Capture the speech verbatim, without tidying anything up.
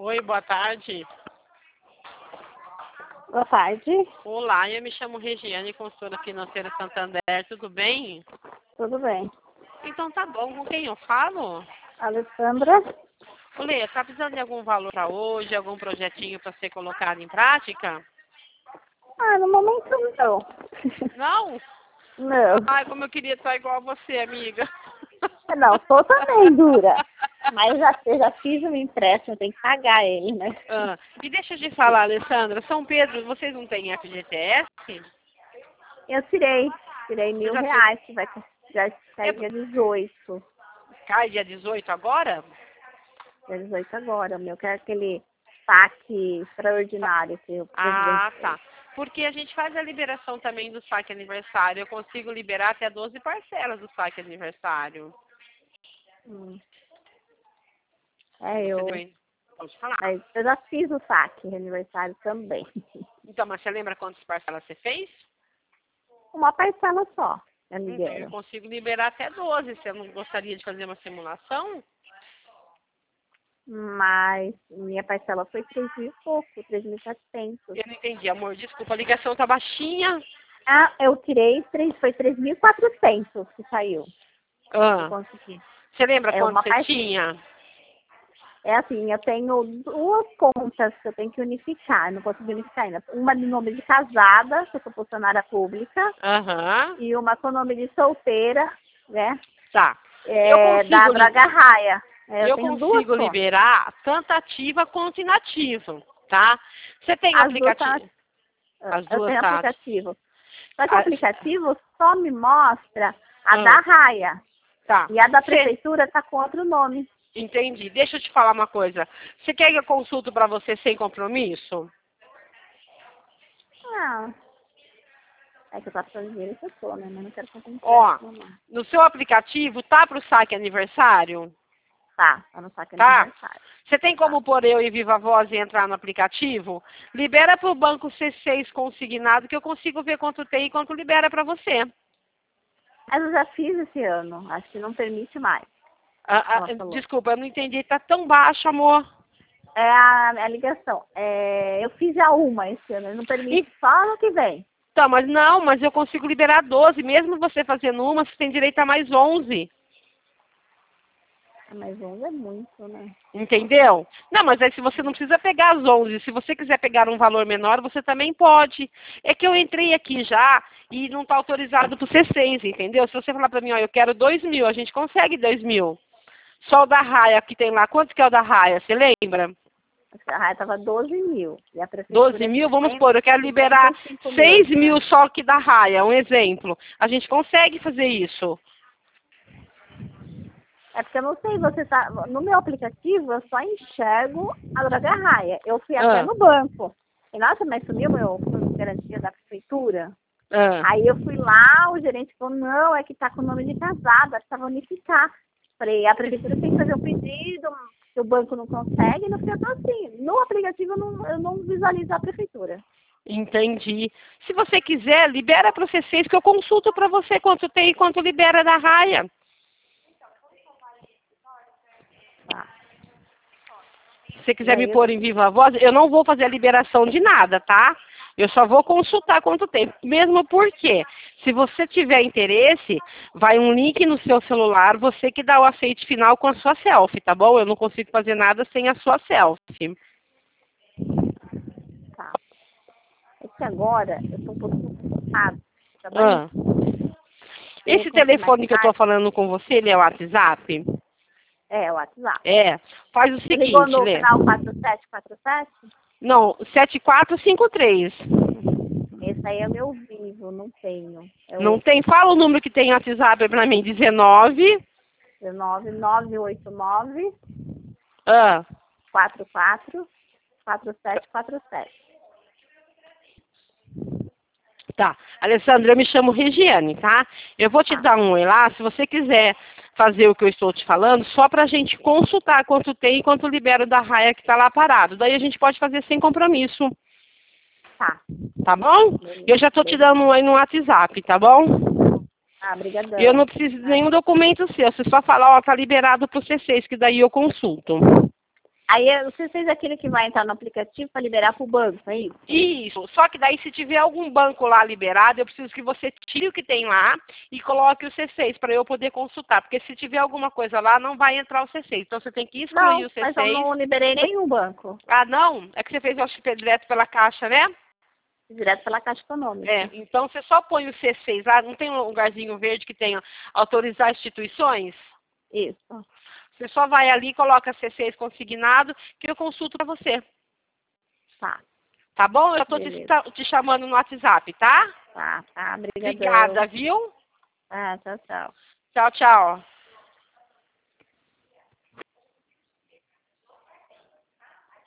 Oi, boa tarde. Boa tarde. Olá, eu me chamo Regiane, consultora financeira Santander, tudo bem? Tudo bem. Então tá bom, com quem eu falo? Alessandra? Lê, tá precisando de algum valor para hoje, algum projetinho para ser colocado em prática? Ah, no momento não. Não? Não. Ai, como eu queria estar igual a você, amiga. Não, sou também dura. Mas já, eu já fiz um empréstimo, tem que pagar ele, né? Ah, e deixa eu te falar, Alessandra, São Pedro, vocês não têm F G T S? Eu tirei. Tirei Você mil já reais, que vai já É, sair dia dezoito. cai dia dezoito agora? Dia dezoito agora. O meu que é aquele saque extraordinário que o presidente Ah, fez. tá. Porque a gente faz a liberação também do saque aniversário. Eu consigo liberar até doze parcelas do saque aniversário. Hum. É, Você eu, também pode falar. mas eu já fiz o saque de aniversário também. Então, mas você lembra quantas parcelas você fez? Uma parcela só, eu Então, eu libero. consigo liberar até doze. Você não gostaria de fazer uma simulação? Mas minha parcela foi três mil e pouco, três mil e setecentos. Eu não entendi, amor. Desculpa, a ligação tá baixinha. Ah, eu tirei, três, foi três mil e quatrocentos que saiu. Eu Ah, consegui. você lembra É quanto uma você parte. tinha? É assim, eu tenho duas contas que eu tenho que unificar, eu não consegui unificar ainda. Uma de nome de casada, que eu sou funcionária pública, Aham. e uma com nome de solteira, né? Tá. Eu É, da consigo, li- Braga Raia. É, eu eu tenho duas consigo contas. liberar tanto ativa quanto inativa, tá? Você tem o As duas tá, aplicativo? As eu duas tenho tá. aplicativo. Só que o Ah, aplicativo só me mostra a da ah, Raia. tá. E a da Cê- prefeitura está com outro nome. entendi. Deixa eu te falar uma coisa. Você quer que eu consulto para você sem compromisso? Ah, é que eu tô precisando de dinheiro que eu tô, né? Mas não quero fazer Ó, empréstimo, não. no seu aplicativo tá pro saque aniversário? Tá, tá no saque de Tá? aniversário. Você tem Tá. como pôr eu e Viva Voz e entrar no aplicativo? Libera pro banco C seis consignado que eu consigo ver quanto tem e quanto libera para você. Mas eu já fiz esse ano. Acho que não permite mais. Ah, Ela ah, falou. desculpa, eu não entendi. Tá tão baixo, amor. É a, a ligação. É, eu fiz já uma esse ano. Não permite E- só ano que vem. Então, mas não, mas eu consigo liberar doze. Mesmo você fazendo uma, você tem direito a mais onze. Ah, mas onze é muito, né? Entendeu? Não, mas aí se você não precisa pegar as onze, se você quiser pegar um valor menor, você também pode. É que eu entrei aqui já e não está autorizado para o C seis, entendeu? Se você falar para mim, ó, eu quero dois mil, a gente consegue dois mil. Só o da Raia que tem lá, quanto que é o da Raia, você lembra? A Raia tava doze mil. E a doze prefeitura é mil, vamos cinquenta, supor, eu quero liberar cinquenta e cinco seis mil. mil É. só que da Raia, um exemplo. A gente consegue fazer isso. É porque eu não sei, você tá. No meu aplicativo eu só enxergo a Droga Raia. Eu fui até Ah, no banco. E nossa, mas sumiu meu fundo de garantia da prefeitura. ah. Aí eu fui lá, o gerente falou, não, é que tá com o nome de casada, precisava unificar. Falei, a prefeitura tem que fazer o pedido, se o banco não consegue, no fim eu tô assim. No aplicativo eu não, eu não visualizo a prefeitura. Entendi. Se você quiser, libera para o C seis que eu consulto para você quanto tem e quanto libera da Raia. Tá. Se você E quiser me aí eu, pôr em viva voz, eu não vou fazer a liberação de nada, tá? Eu só vou consultar quanto tem. Mesmo porque, se você tiver interesse, vai um link no seu celular, você que dá o aceite final com a sua selfie, tá bom? Eu não consigo fazer nada sem a sua selfie. tá. É que agora eu tô um pouquinho ocupado, trabalhando. Ah. De Esse repente mais telefone que eu tô tarde, falando com você, ele é o WhatsApp? é o WhatsApp. É. Faz o Você ligou seguinte, no Lê. final quatro sete quatro sete? Não, sete quatro cinco três. Esse aí é meu vivo, não tenho. É Não o tem? Fala o número que tem no WhatsApp pra mim. dezenove. dezenove nove oito nove Ah. quatro quatro quatro sete quatro sete. Tá. Alessandra, eu me chamo Regiane, tá? Eu vou te Tá. dar um oi lá, se você quiser fazer o que eu estou te falando, só pra gente consultar quanto tem e quanto libera da raia que tá lá parado. Daí a gente pode fazer sem compromisso. Tá. Tá bom? Beleza. Eu já tô te Beleza. dando um oi no WhatsApp, tá bom? Ah, E eu não brigadão. preciso de Tá. nenhum documento seu. Você só falar, ó, tá liberado pro C seis, que daí eu consulto. Aí o C seis é aquele que vai entrar no aplicativo para liberar para o banco, é isso? Isso. Só que daí se tiver algum banco lá liberado, eu preciso que você tire o que tem lá e coloque o C seis para eu poder consultar. Porque se tiver alguma coisa lá, não vai entrar o C seis. Então você tem que excluir Não, o C seis. mas eu não liberei nenhum banco. Ah, não? É que você fez, eu acho que direto pela Caixa, né? Direto pela Caixa Econômica. É, então você só põe o C seis lá, não tem um lugarzinho verde que tenha autorizar instituições? Isso. Você só vai ali e coloca C seis consignado, que eu consulto para você. Tá. Tá bom? Eu estou te, te chamando no WhatsApp, tá? Tá, tá. Obrigadão. Obrigada, viu? Ah, tchau, tchau. Tchau, tchau.